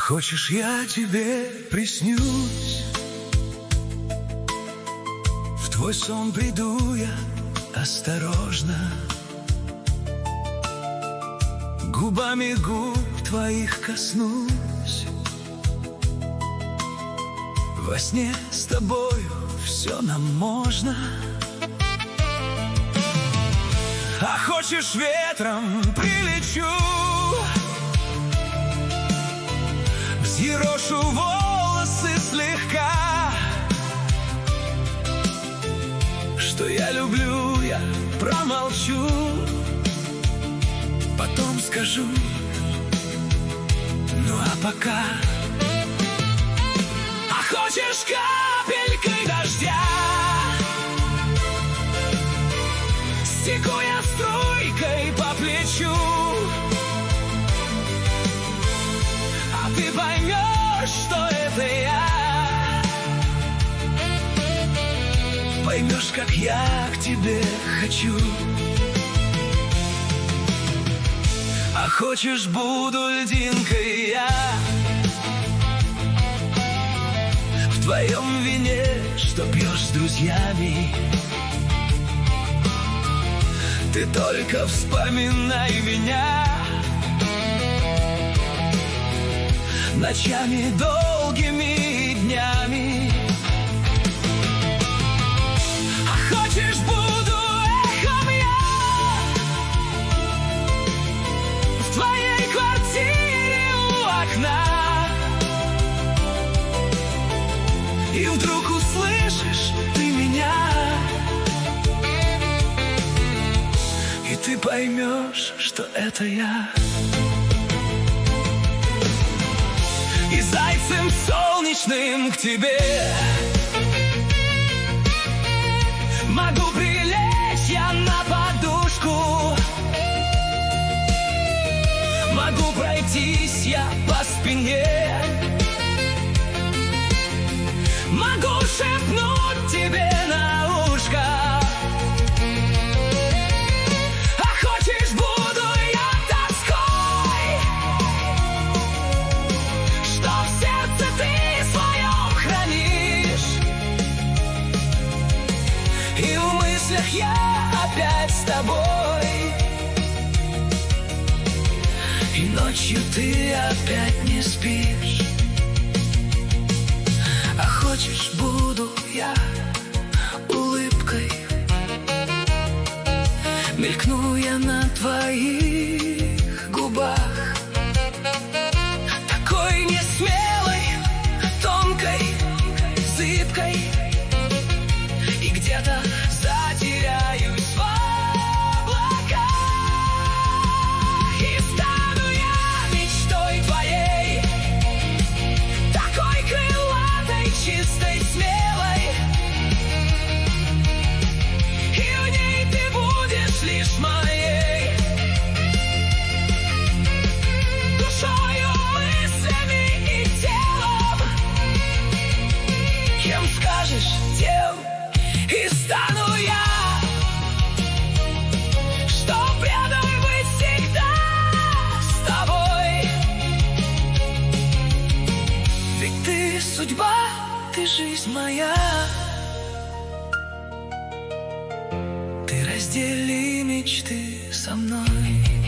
Хочешь, я тебе приснюсь? В твой сон приду я осторожно, губами губ твоих коснусь. Во сне с тобою все нам можно. А хочешь, ветром прилечу, взъерошу волосы слегка. Что я люблю, я промолчу, потом скажу. Ну а пока. А хочешь, капелькой дождя стеку я струйкой по плечу, а ты поймешь, что это я. Поймешь, как я к тебе хочу. А хочешь, буду льдинкой я в твоем вине, что пьешь с друзьями. Ты только вспоминай меня ночами долгими и днями. А хочешь, буду эхом я в твоей квартире у окна. И вдруг услышишь ты меня, и ты поймешь, что это я. И зайцем солнечным к тебе могу прилечь я на подушку, могу пройтись я по спине, могу шепнуть тебе на ушко. И в мыслях я опять с тобой, и ночью ты опять не спишь. А хочешь, буду я улыбкой, мелькну я на твоих губах, такой несмелой, тонкой, зыбкой. И где-то затеряюсь в облаках, и стану я мечтой твоей, такой крылатой, чистой, смелой. И в ней ты будешь лишь моей душою, мыслями и телом. Кем скажешь, тем и стану я, чтоб рядом быть всегда с тобой. Ведь ты судьба, ты жизнь моя. Ты раздели мечты со мной.